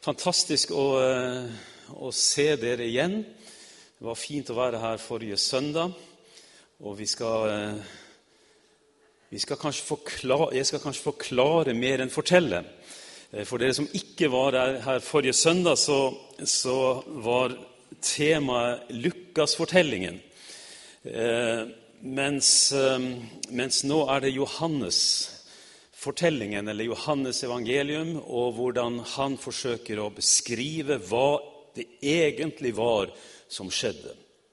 Fantastisk å se dere igjen. Det var fint å være her forrige søndag, og jeg skal kanskje forklare mer enn fortelle. For dere som ikke var her forrige søndag, så var temaet Lukas-fortellingen. Mens nå er det Johannes-fortellingen, eller Johannes evangelium, og hvordan han forsøker å beskrive hva det egentlig var som skjedde.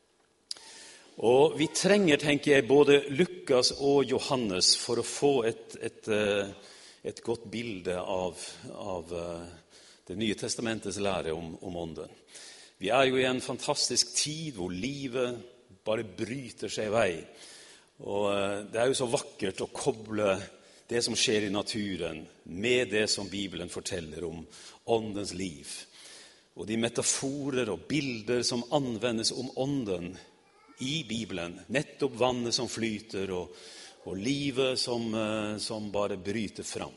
Og vi trenger, tenker jeg, både Lukas og Johannes for å få et godt bilde av det nye testamentets lære om ånden. Vi er jo i en fantastisk tid hvor livet bare bryter seg i vei. Og det er jo så vakkert å koble det som skjer i naturen med det som Bibelen forteller om åndens liv. Og de metaforer og bilder som anvendes om ånden i Bibelen, nettopp vannet som flyter og livet som bare bryter fram.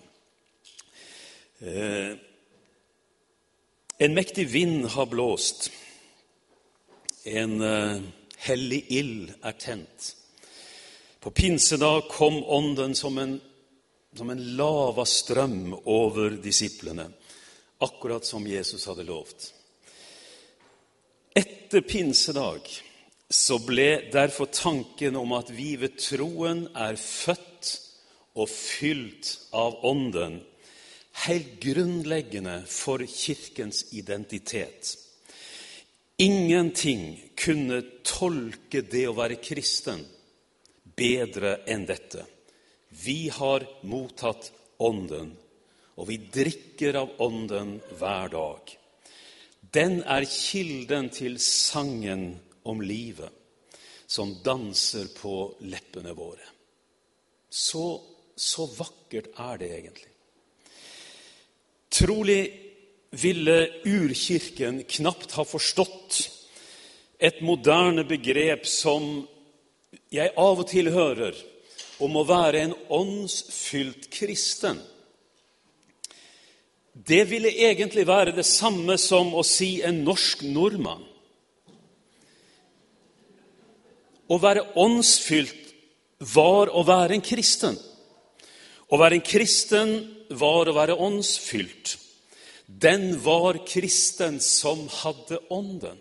En mektig vind har blåst, en hellig ild er tent. På pinsedag kom ånden som en lavastrøm over disiplene, akkurat som Jesus hadde lovt. Etter pinsedag så ble derfor tanken om at vi ved troen er født og fylt av ånden, helt grunnleggende for kirkens identitet. Ingenting kunne tolke det å være kristen bedre enn dette. Vi har mottatt ånden, og vi drikker av ånden hver dag. Den er kilden til sangen om livet, som danser på leppene våre. Så vakkert er det egentlig. Trolig ville urkirken knapt ha forstått et moderne begrep som jeg av og til hører om å være en åndsfylt kristen. Det ville egentlig være det samme som å si en norsk nordmann. Å være åndsfylt var å være en kristen. Å være en kristen var å være åndsfylt. Den var kristen som hadde ånden.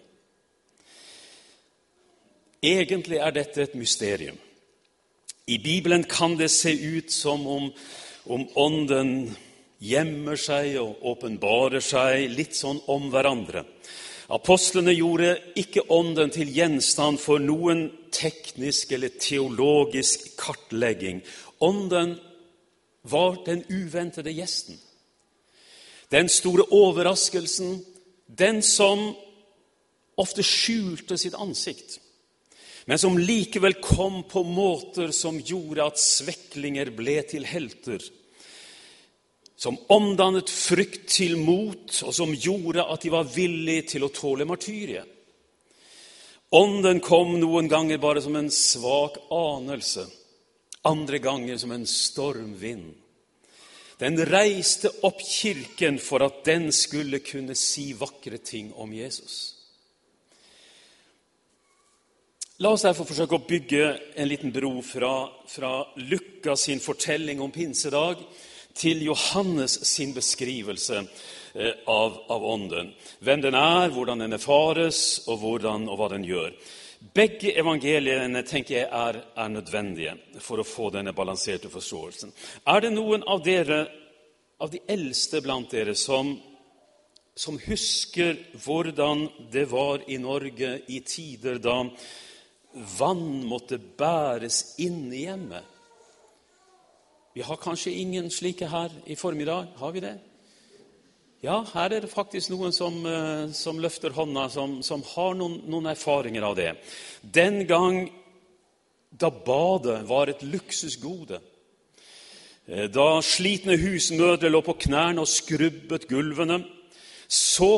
Egentlig er dette et mysterium. I Bibelen kan det se ut som om ånden gjemmer seg og åpenbarer seg litt sånn om hverandre. Apostlene gjorde ikke ånden til gjenstand for noen teknisk eller teologisk kartlegging. Ånden var den uventede gjesten. Den store overraskelsen, den som ofte skjulte sitt ansikt, men som likevel kom på måter som gjorde at sveklinger ble til helter, som omdannet frykt til mot, og som gjorde at de var villige til å tåle martyriet. Ånden kom noen ganger bare som en svak anelse, andre ganger som en stormvind. Den reiste opp kirken for at den skulle kunne si vakre ting om Jesus. La oss derfor forsøke å bygge en liten bro fra Lukas sin fortelling om pinsedag til Johannes sin beskrivelse av ånden. Hvem den er, hvordan den erfares, og hva den gjør. Begge evangeliene, tenker jeg, er nødvendige for å få denne balanserte forståelsen. Er det noen av dere, av de eldste blant dere, som husker hvordan det var i Norge i tider da vann måtte bæres inn i hjemmet? Vi har kanskje ingen slike her i formiddag, har vi det? Ja, her er det faktisk noen som løfter hånda, som har noen erfaringer av det. Den gang da badet var et luksusgode, da slitne husmødre lå på knærne og skrubbet gulvene, så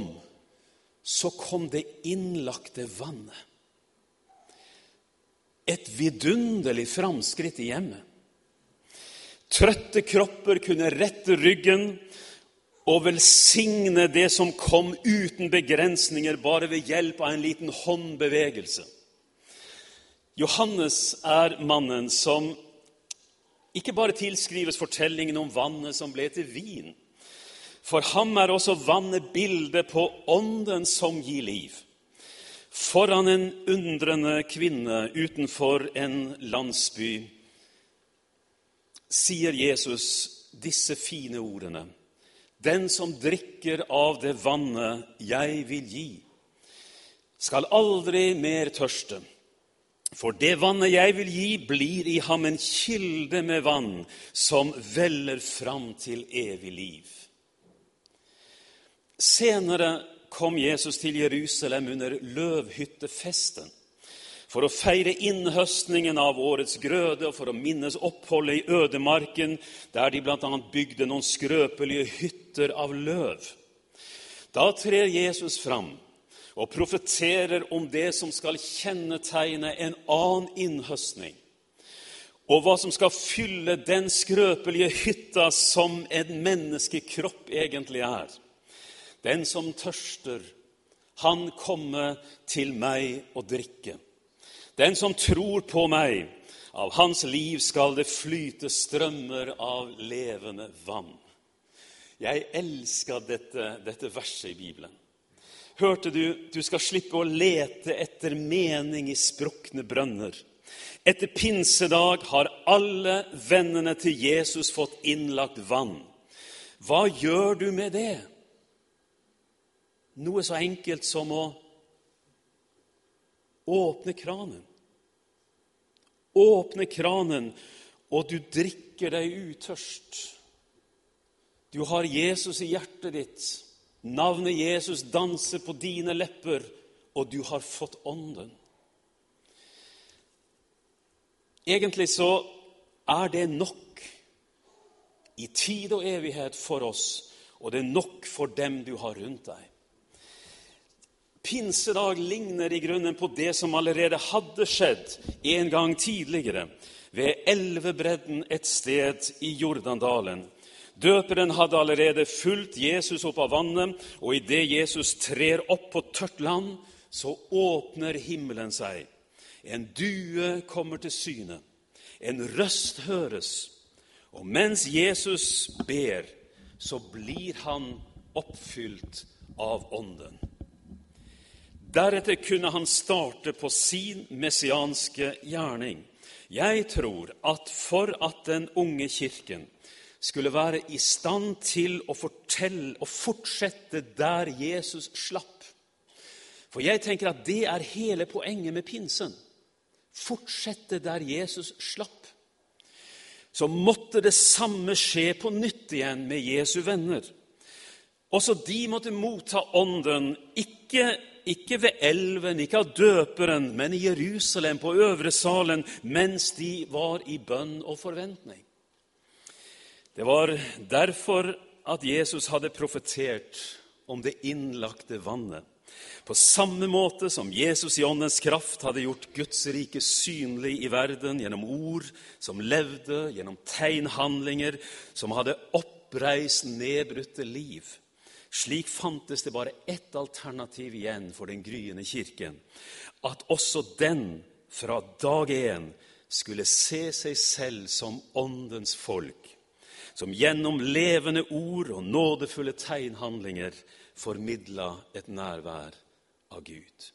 kom det innlagte vannet. Et vidunderlig framskritt i hjemmet. Trøtte kropper kunne rette ryggen, og velsigne det som kom uten begrensninger, bare ved hjelp av en liten håndbevegelse. Johannes mannen som ikke bare tilskrives fortellingen om vannet som ble til vin. For ham også vannet bildet på ånden som gir liv. Foran en undrende kvinne utenfor en landsby sier Jesus disse fine ordene. Den som drikker av det vannet jeg vil gi, skal aldri mer tørste. For det vannet jeg vil gi blir i ham en kilde med vann som veller fram til evig liv. Senere kom Jesus til Jerusalem under løvhyttefesten for å feire innhøstningen av årets grøde og for å minnes oppholdet i ødemarken, der de blant annet bygde noen skrøpelige hytter av løv. Da trer Jesus fram og profeterer om det som skal kjennetegne en annen innhøstning, og hva som skal fylle den skrøpelige hytta som en menneskekropp egentlig er. Den som tørster, han kommer til meg og drikke. Den som tror på meg, av hans liv skal det flyte strømmer av levende vann. Jeg elsker dette verset i Bibelen. Hørte du skal slippe å lete etter mening i sprukne brønner. Etter pinsedag har alle vennene til Jesus fått innlagt vann. Hva gjør du med det? Noe så enkelt som å åpne kranen. Åpne kranen, og du drikker deg utørst. Du har Jesus i hjertet ditt. Navnet Jesus danser på dine lepper, og du har fått ånden. Egentlig så det nok i tid og evighet for oss, og det nok for dem du har rundt deg. Pinsedag ligner i grunnen på det som allerede hadde skjedd en gang tidligere, ved Elvebredden et sted i Jordandalen. Døperen hadde allerede fulgt Jesus opp av vannet, og i det Jesus trer opp på tørt land, så åpner himmelen seg. En due kommer til syne, en røst høres, og mens Jesus ber, så blir han oppfylt av ånden. Deretter kunne han starte på sin messianske gjerning. Jeg tror at for at den unge kirken skulle være i stand til å fortelle og fortsette der Jesus slapp. For jeg tenker at det hele poenget med pinsen. Fortsette der Jesus slapp. Så måtte det samme skje på nytt igjen med Jesu venner. Også de måtte motta ånden, ikke ved elven, ikke av døperen, men i Jerusalem på øvre salen, mens de var i bønn og forventning. Det var derfor at Jesus hadde profetert om det innlagte vannet. På samme måte som Jesus i åndens kraft hadde gjort Guds rike synlig i verden gjennom ord som levde, gjennom tegnhandlinger som hadde oppreist nedbrutte liv. Slik fantes det bare ett alternativ igjen for den gryende kirken, at også den fra dag 1 skulle se seg selv som åndens folk, som gjennom levende ord og nådefulle tegnhandlinger formidlet et nærvær av Gud.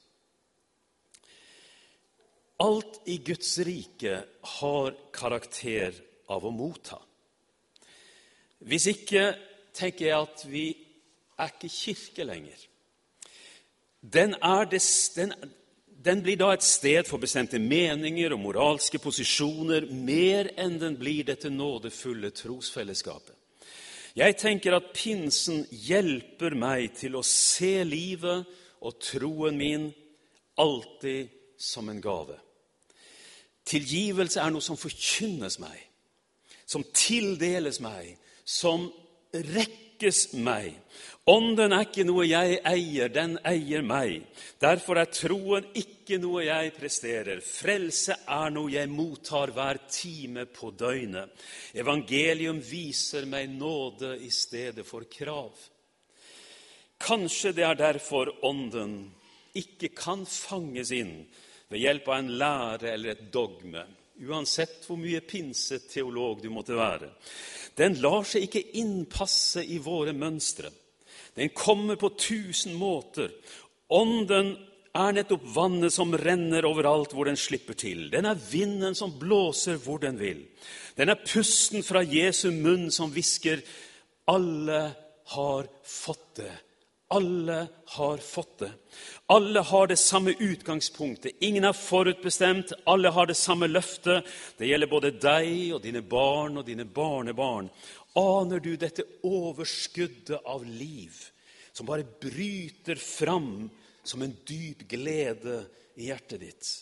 Alt i Guds rike har karakter av å motta. Hvis ikke, tenker jeg at vi ikke kirke lenger. Den blir da et sted for bestemte meninger og moralske posisjoner, mer enn den blir dette nådefulle trosfellesskapet. Jeg tenker at pinsen hjelper meg til å se livet og troen min alltid som en gave. Tilgivelse noe som forkynnes meg, som tildeles meg, som rekker ikke meg. Ånden ikke noe jeg eier, den eier meg. Derfor troen ikke noe jeg presterer. Frelse noe jeg mottar hver time på døgnet. Evangelium viser meg nåde i stedet for krav. Kanskje det derfor ånden ikke kan fanges inn ved hjelp av en lære eller et dogme, uansett hvor mye pinseteolog du måtte være. Den lar seg ikke innpasse i våre mønstre. Den kommer på 1000 måter. Ånden nettopp vannet som renner overalt hvor den slipper til. Den vinden som blåser hvor den vil. Den pusten fra Jesu munn som hvisker, alle har fått det. Alle har fått det. Alle har det samme utgangspunktet. Ingen forutbestemt. Alle har det samme løftet. Det gjelder både deg og dine barn og dine barnebarn. Aner du dette overskuddet av liv som bare bryter fram som en dyp glede i hjertet ditt?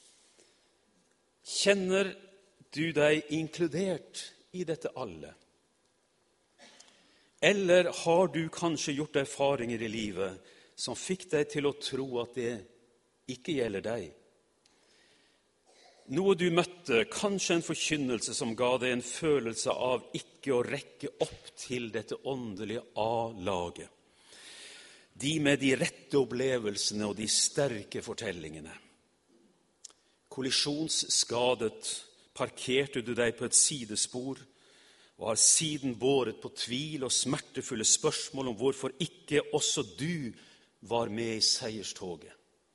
Kjenner du deg inkludert i dette alle? Eller har du kanskje gjort erfaringer i livet som fikk deg til å tro at det ikke gjelder deg? Noe du møtte, kanskje en forkynnelse som ga deg en følelse av ikke å rekke opp til dette åndelige A-laget. De med de rette opplevelsene og de sterke fortellingene. Kollisjonsskadet parkerte du deg på et sidespor og har siden båret på tvil og smertefulle spørsmål om hvorfor ikke også du var med i seierstoget.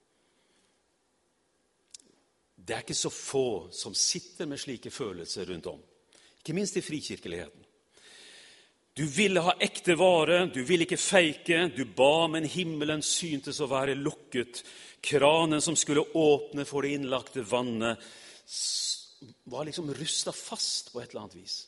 Det ikke så få som sitter med slike følelser rundt om, ikke minst i frikirkeligheten. Du ville ha ekte vare, du ville ikke feike, du ba, men himmelen syntes å være lukket. Kranen som skulle åpne for det innlagte vannet var liksom rustet fast på et eller annet vis.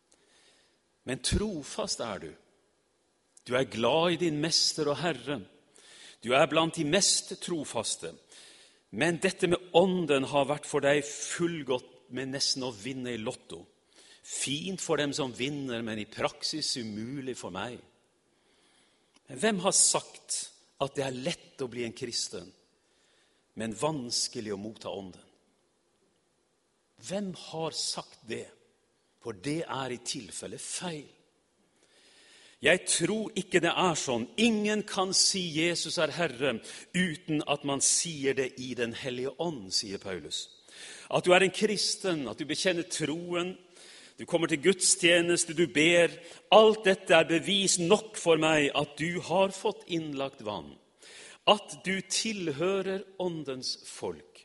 Men trofast du. Du glad i din mester og Herre. Du blant de mest trofaste. Men dette med ånden har vært for deg fullgodt med nesten å vinne i lotto. Fint for dem som vinner, men i praksis umulig for meg. Men hvem har sagt at det lett å bli en kristen, men vanskelig å motta ånden? Hvem har sagt det? For det i tilfelle feil. Jeg tror ikke det sånn. Ingen kan si Jesus Herre uten at man sier det i den hellige ånd, sier Paulus. At du en kristen, at du bekjenner troen, du kommer til gudstjeneste, du ber. Alt dette bevis nok for meg at du har fått innlagt vann. At du tilhører åndens folk.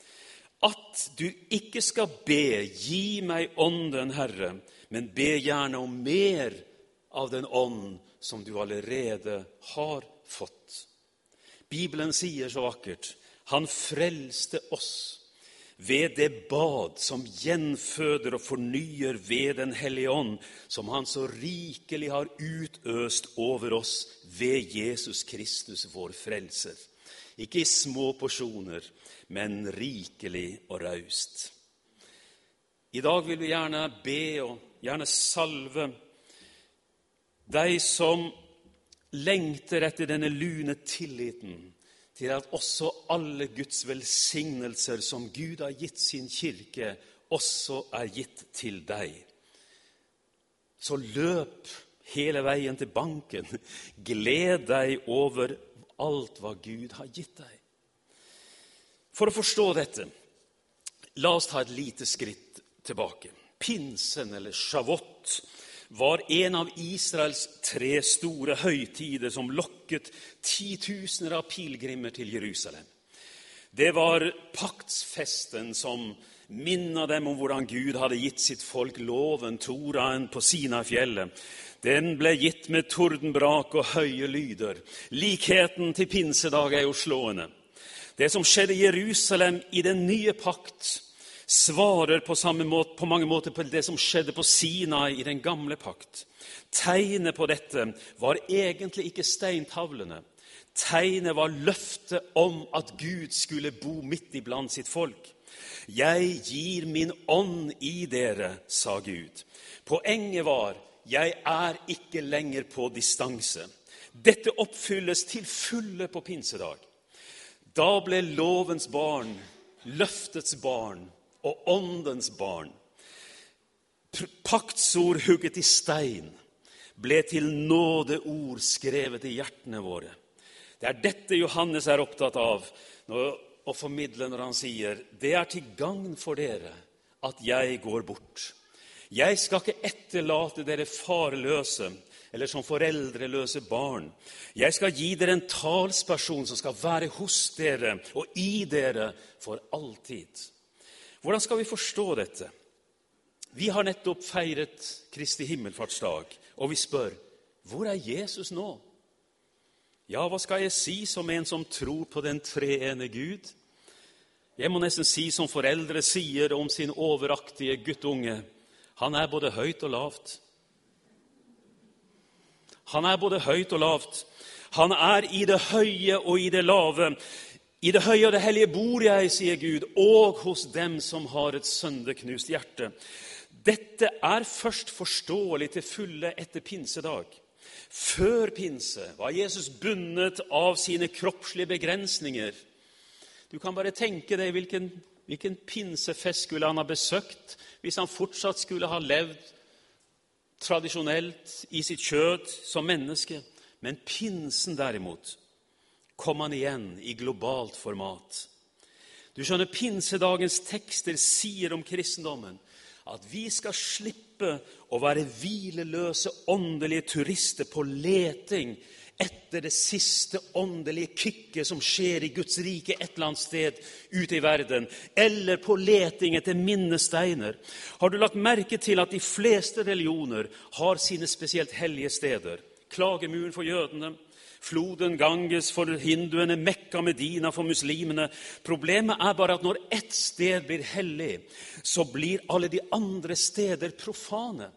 At du ikke skal be, gi meg ånden, Herre, men be gjerne om mer av den ånd som du allerede har fått. Bibelen sier så vakkert, han frelste oss ved det bad som gjenføder og fornyer ved den hellige ånd, som han så rikelig har utøst over oss ved Jesus Kristus, vår frelser. Ikke i små porsjoner, men rikelig og raust. I dag vil vi gjerne be og gjerne salve deg som lengter etter denne lune tilliten til at også alle Guds velsignelser som Gud har gitt sin kirke, også gitt til deg. Så løp hele veien til banken. Gled deg over alt hva Gud har gitt deg. For å forstå dette, la oss ta et lite skritt tilbake. Pinsen eller Shavuot var en av Israels 3 store høytider som lokket 10 000 av pilgrimer til Jerusalem. Det var paktsfesten som minnet dem om hvordan Gud hadde gitt sitt folk loven, Toraen på Sinai-fjellet. Den ble gitt med tordenbrak og høye lyder. Likheten til pinsedag jo slående. Det som skjedde i Jerusalem i den nye pakt, svarer på mange måter på det som skjedde på Sinai i den gamle pakt. Tegnet på dette var egentlig ikke steintavlene. Tegnet var løftet om at Gud skulle bo midt iblant sitt folk. Jeg gir min ånd i dere, sa Gud. Poenget var, jeg er ikke lenger på distanse. Dette oppfylles til fulle på pinsedag. Da ble lovens barn, løftets barn og åndens barn. Paktsord hugget i stein ble til nådeord skrevet i hjertene våre. Det er dette Johannes er opptatt av å formidle når han sier, det er til gagn for dere at jeg går bort. Jeg skal ikke etterlate dere farløse, eller som foreldreløse barn. Jeg skal gi dere en talsperson som skal være hos dere og i dere for alltid. Hvordan skal vi forstå dette? Vi har nettopp feiret Kristi himmelfartsdag, og vi spør, hvor er Jesus nå? Ja, hva skal jeg si som en som tror på den treene Gud? Jeg må nesten si som foreldre sier om sin overaktige guttunge, han er både høyt og lavt. Han er både høyt og lavt. Han er i det høye og i det lave. I det høye og det hellige bor jeg, sier Gud, og hos dem som har et sønderknust hjerte. Dette er først forståelig til fulle etter pinsedag. Før pinse var Jesus bundet av sine kroppslige begrensninger. Du kan bare tenke deg hvilken pinsefest skulle han ha besøkt hvis han fortsatt skulle ha levd tradisjonelt i sitt kjød som menneske. Men pinsen derimot kom han igjen i globalt format. Du skjønner, pinsedagens tekster sier om kristendommen at vi skal slippe å være hvileløse åndelige turister på leting etter det siste åndelige kikket som skjer i Guds rike et eller annet sted ute i verden, eller på leting etter minnesteiner. Har du lagt merke til at de fleste religioner har sine spesielt hellige steder? Klagemuren for jødene, floden Ganges for hinduene, Mekka, Medina for muslimene. Problemet er bare at når ett sted blir hellig, så blir alle de andre steder profane.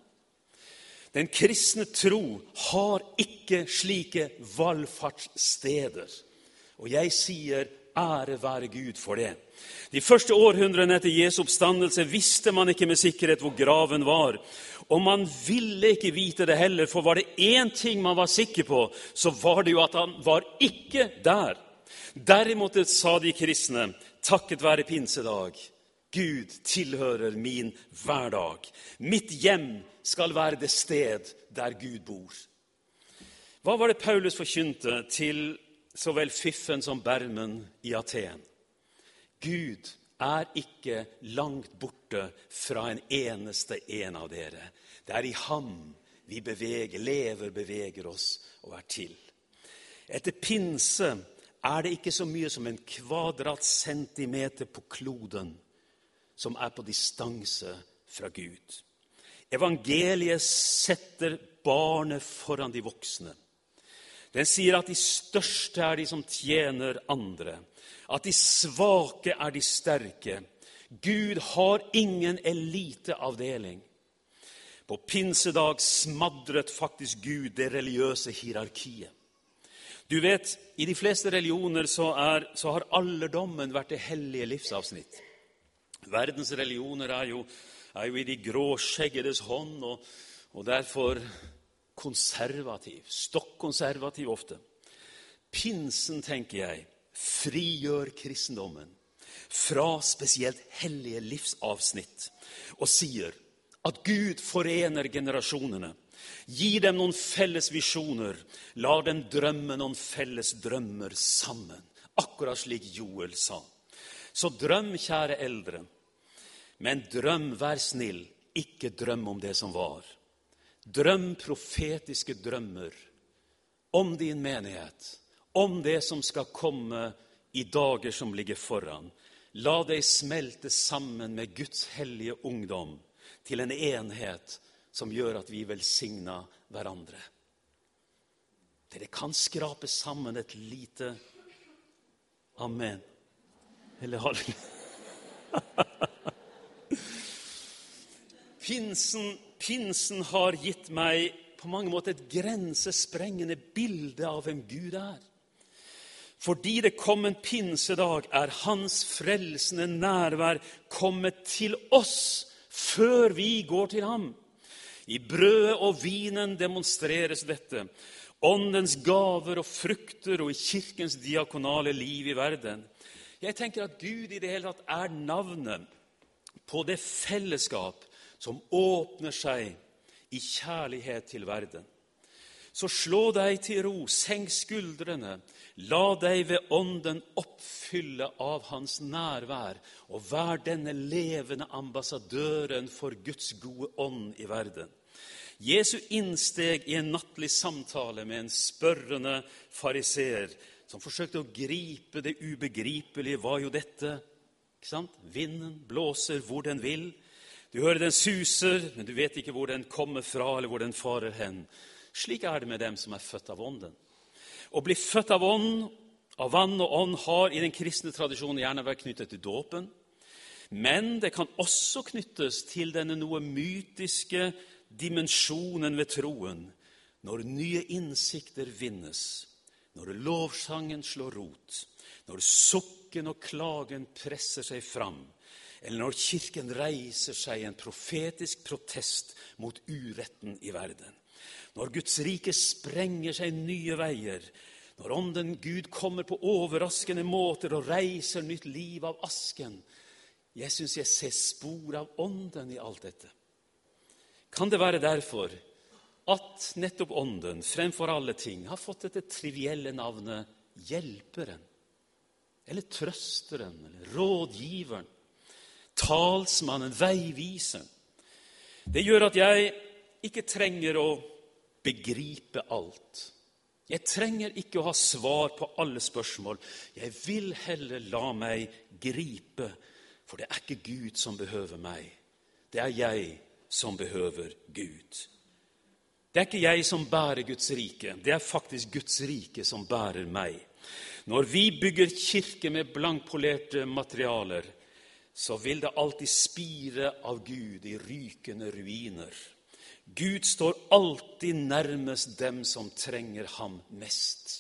Den kristne tro har ikke slike valfartssteder. Og jeg sier ære være Gud for det. De første århundrene etter Jesu oppstandelse visste man ikke med sikkerhet hvor graven var. Og man ville ikke vite det heller, for var det én ting man var sikker på, så var det jo at han var ikke der. Derimot sa de kristne, takket være pinsedag, Gud tilhører min hverdag. Mitt hjem skal være det sted der Gud bor. Hva var det Paulus forkynte til så vel Fiffen som Bermen i Aten? Gud er ikke langt borte fra en eneste en av dere. Det er i ham vi beveger oss og er til. Etter pinse er det ikke så mye som en kvadratcentimeter på kloden som er på distanse fra Gud. Evangeliet setter barnet foran de voksne. Den sier at de største er de som tjener andre, at de svake er de sterke. Gud har ingen eliteavdeling. På pinsedag smadret faktisk Gud det religiøse hierarkiet. Du vet, i de fleste religioner så har alderdommen vært det hellige livsavsnitt. Verdens religioner er jo i de grå skjeggedes hånd, og derfor konservativ, stokkkonservativ ofte. Pinsen, tenker jeg, frigjør kristendommen fra spesielt hellige livsavsnitt, og sier at Gud forener generasjonene, gir dem noen felles visjoner, lar dem drømme noen felles drømmer sammen, akkurat slik Joel sa. Så drøm, kjære eldre, men drøm, vær snill, ikke drøm om det som var. Drøm profetiske drømmer om din menighet, om det som skal komme i dager som ligger foran. La deg smelte sammen med Guds hellige ungdom til en enhet som gjør at vi velsigner hverandre. Dere kan skrape sammen et lite amen. Eller halleluja. Pinsen har gitt meg på mange måter et grensesprengende bilde av hvem Gud er. Fordi det kom en pinsedag, er hans frelsende nærvær kommet til oss før vi går til ham. I brødet og vinen demonstreres dette. Åndens gaver og frukter og i kirkens diakonale liv i verden. Jeg tenker at Gud i det hele tatt er navnet på det fellesskap som åpner seg i kjærlighet til verden. Så slå deg til ro, senk skuldrene, la deg ved ånden oppfylle av hans nærvær, og vær denne levende ambassadøren for Guds gode ånd i verden. Jesu innsteg i en nattlig samtale med en spørrende fariseer, som forsøkte å gripe det ubegripelige, var jo dette, ikke sant? Vinden blåser hvor den vil. Du hører den suser, men du vet ikke hvor den kommer fra, eller hvor den farer hen. Slik er det med dem som er født av ånden. Å bli født av ånd, av vann og ånd, har i den kristne tradisjonen gjerne vært knyttet til dåpen. Men det kan også knyttes til denne noe mytiske dimensjonen ved troen, når nye innsikter vinnes, når lovsangen slår rot, når sukken og klagen presser seg fram, eller når kirken reiser seg i en profetisk protest mot uretten i verden. Når Guds rike sprenger seg nye veier, når ånden Gud kommer på overraskende måter og reiser nytt liv av asken. Jeg synes jeg ser spor av ånden i alt dette. Kan det være derfor at nettopp ånden, fremfor alle ting, har fått dette trivielle navnet hjelperen, eller trøsteren, eller rådgiveren, talsmannen, veiviseren? Det gjør at jeg ikke trenger å begripe alt. Jeg trenger ikke å ha svar på alle spørsmål. Jeg vil heller la meg gripe, for det er ikke Gud som behøver meg. Det er jeg som behøver Gud. Det er ikke jeg som bærer Guds rike. Det er faktisk Guds rike som bærer meg. Når vi bygger kirke med blankpolerte materialer, så vil det alltid spire av Gud i rykende ruiner. Gud står alltid nærmest dem som trenger ham mest.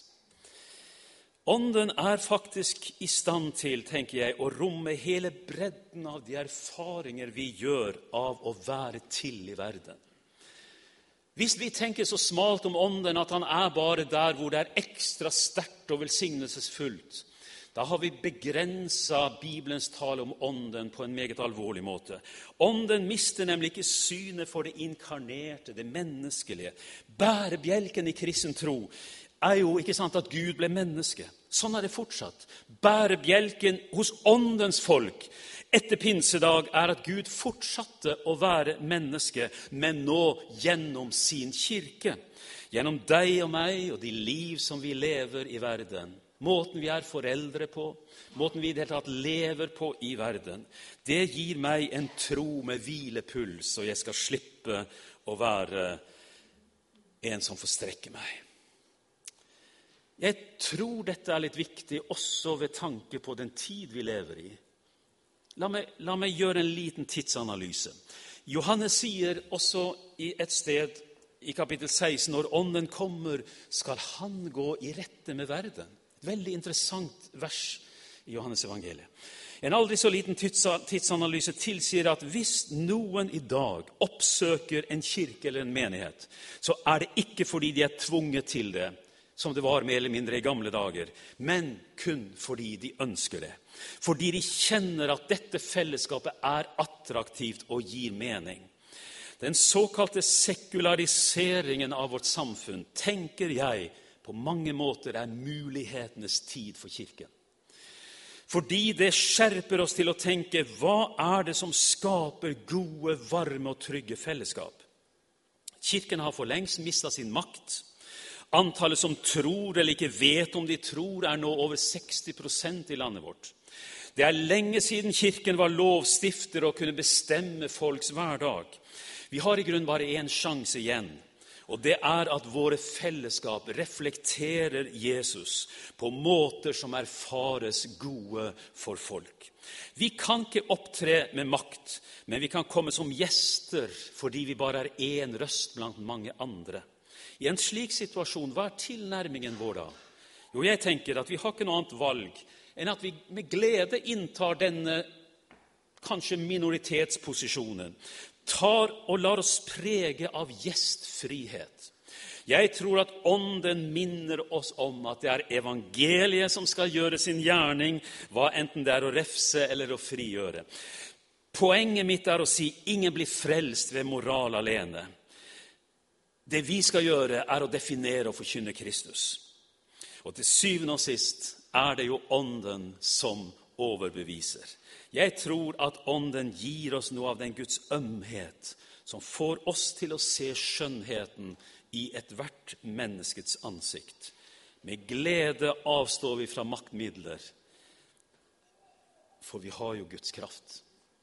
Ånden er faktisk i stand til, tenker jeg, å romme hele bredden av de erfaringer vi gjør av å være til i verden. Hvis vi tenker så smalt om ånden at han er bare der hvor det er ekstra sterkt og velsignelsesfullt, da har vi begrenset Bibelens tale om ånden på en meget alvorlig måte. Ånden mister nemlig ikke synet for det inkarnerte, det menneskelige. Bærebjelken i kristen tro er jo ikke sant at Gud ble menneske. Sånn er det fortsatt. Bærebjelken hos åndens folk etter pinsedag er at Gud fortsatte å være menneske, men nå gjennom sin kirke. Gjennom deg og meg og de liv som vi lever i verden. Måten vi er foreldre på, måten vi i det hele tatt lever på i verden, det gir meg en tro med hvilepuls, og jeg skal slippe å være en som forstrekker meg. Jeg tror dette er litt viktig også ved tanke på den tid vi lever i. La meg gjøre en liten tidsanalyse. Johannes sier også i et sted i kapittel 16, når ånden kommer, skal han gå i rette med verden. Et veldig interessant vers i Johannes evangeliet. En aldri så liten tidsanalyse tilsier at hvis noen i dag oppsøker en kirke eller en menighet, så er det ikke fordi de er tvunget til det, som det var mer eller mindre i gamle dager, men kun fordi de ønsker det. Fordi de kjenner at dette fellesskapet er attraktivt og gir mening. Den såkalte sekulariseringen av vårt samfunn, tenker jeg, på mange måter er mulighetenes tid for kirken. Fordi det skjerper oss til å tenke, hva er det som skaper gode, varme og trygge fellesskap? Kirken har for lengst mistet sin makt. Antallet som tror eller ikke vet om de tror, er nå over 60% i landet vårt. Det er lenge siden kirken var lovstifter og kunne bestemme folks hverdag. Vi har i grunn bare en sjanse igjen, og det er at våre fellesskap reflekterer Jesus på måter som erfares gode for folk. Vi kan ikke opptre med makt, men vi kan komme som gjester fordi vi bare er en røst blant mange andre. I en slik situasjon, hva er tilnærmingen vår da? Jo, jeg tenker at vi har ikke noe annet valg enn at vi med glede inntar denne kanskje minoritetsposisjonen. tar og lar oss prege av gjestfrihet. Jeg tror at ånden minner oss om at det er evangeliet som skal gjøre sin gjerning, hva enten det er å refse eller å frigjøre. Poenget mitt er å si, ingen blir frelst ved moral alene. Det vi skal gjøre er å definere og forkynne Kristus. Og til syvende og sist er det jo ånden som overbeviser. Jeg tror at ånden gir oss noe av den Guds ømhet som får oss til å se skjønnheten i ethvert menneskets ansikt. Med glede avstår vi fra maktmidler, for vi har jo Guds kraft.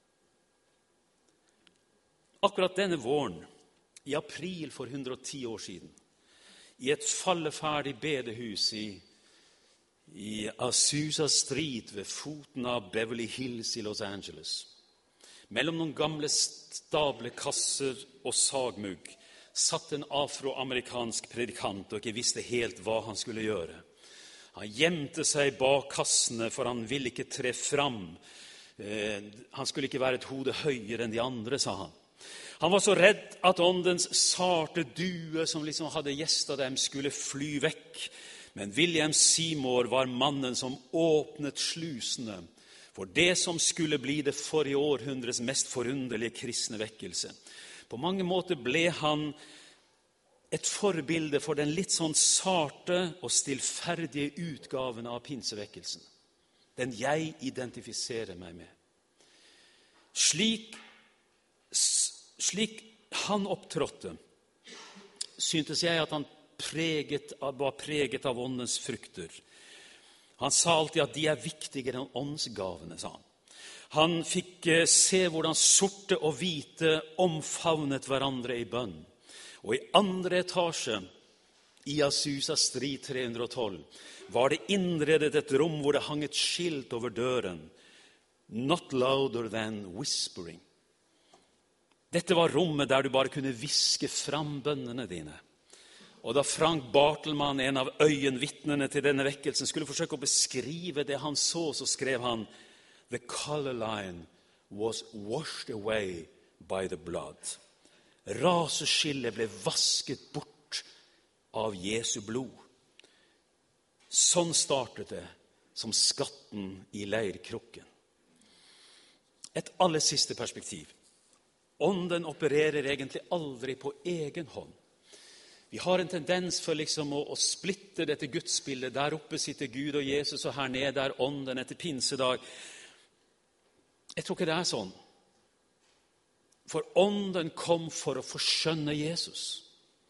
Akkurat denne våren, i april for 110 år siden, i et falleferdig bedehus i Azusa Street ved foten av Beverly Hills i Los Angeles, mellom noen gamle stablekasser og sagmugg, satt en afroamerikansk predikant og ikke visste helt hva han skulle gjøre. Han gjemte seg bak kassene, for han ville ikke tre fram. Han skulle ikke være et hode høyere enn de andre, sa han. Han var så redd at åndens sarte due som liksom hadde gjestet dem skulle fly vekk. Men William Seymour var mannen som åpnet slusene for det som skulle bli det forrige århundres mest forunderlige kristne vekkelse. På mange måter ble han et forbilde for den litt sånn sarte og stillferdige utgaven av pinsevekkelsen. Den jeg identifiserer meg med. Slik han opptrådte, syntes jeg at han var preget av åndens frukter. Han sa alltid at de er viktigere enn åndsgavene, sa han. Han fikk se hvordan sorte og hvite omfavnet hverandre i bønn. Og i andre etasje i Azusa Street 312 var det innredet et rom hvor det hang et skilt over døren. Not louder than whispering. Dette var rommet der du bare kunne viske fram bønnene dine. Og da Frank Bartelmann, en av øyenvitnene til denne vekkelsen, skulle forsøke å beskrive det han så skrev han: The color line was washed away by the blood. Raseskillet ble vasket bort av Jesu blod. Sånn startet det som skatten i leirkrukken. Et aller siste perspektiv. Ånden opererer egentlig aldri på egen hånd. Vi har en tendens for liksom å splitte dette gudsbildet. Der oppe sitter Gud og Jesus, og her nede er ånden etter pinsedag. Jeg tror ikke det er sånn. For ånden kom for å forskjønne Jesus.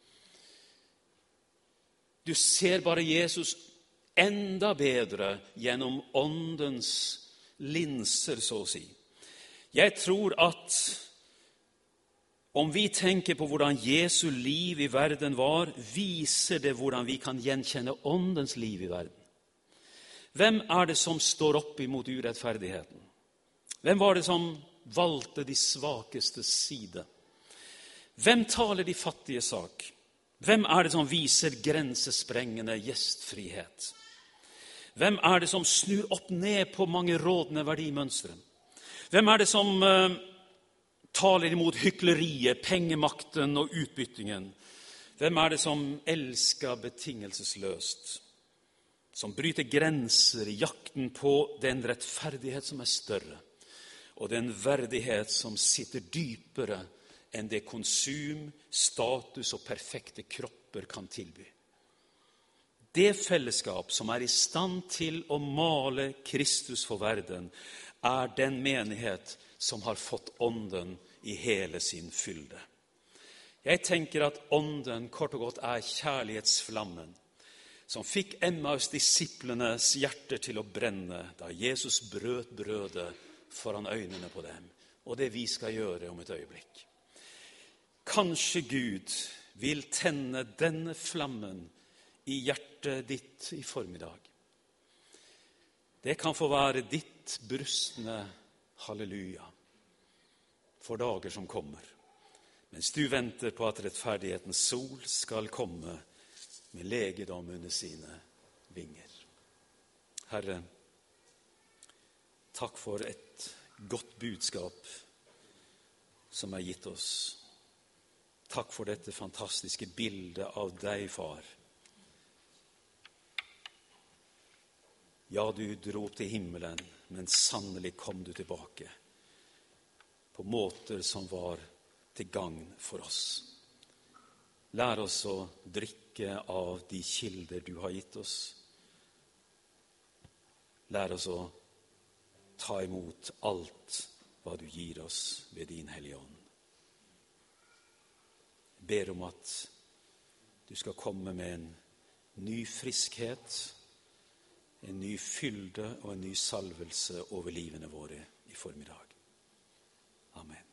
Du ser bare Jesus enda bedre gjennom åndens linser, så å si. Jeg tror at om vi tenker på hvordan Jesu liv i verden var, viser det hvordan vi kan gjenkjenne åndens liv i verden. Hvem er det som står opp imot urettferdigheten? Hvem var det som valgte de svakestes side? Hvem taler de fattige sak? Hvem er det som viser grensesprengende gjestfrihet? Hvem er det som snur opp ned på mange rådende verdimønstre? Hvem er det som taler imot hykleriet, pengemakten og utbyttingen? Hvem er det som elsker betingelsesløst? Som bryter grenser i jakten på den rettferdighet som er større, og den verdighet som sitter dypere enn det konsum, status og perfekte kropper kan tilby. Det fellesskap som er i stand til å male Kristus for verden, er den menighet som har fått ånden i hele sin fylde. Jeg tenker at ånden kort og godt er kjærlighetsflammen, som fikk Emmaus-disiplenes hjerter til å brenne da Jesus brøt brødet foran øynene på dem, og det vi skal gjøre om et øyeblikk. Kanskje Gud vil tenne denne flammen i hjertet ditt i formiddag. Det kan få være ditt brustne halleluja for dager som kommer, mens du venter på at rettferdighetens sol skal komme med legedom under sine vinger. Herre, takk for et godt budskap som er gitt oss. Takk for dette fantastiske bildet av deg, far. Ja, du dro til himmelen, men sannelig kom du tilbake på måter som var til gagn for oss. Lær oss å drikke av de kilder du har gitt oss. Lær oss å ta imot alt hva du gir oss ved din Hellige Ånd. Jeg ber om at du skal komme med en ny friskhet, en ny fylde og en ny salvelse over livene våre i formiddag. Amen.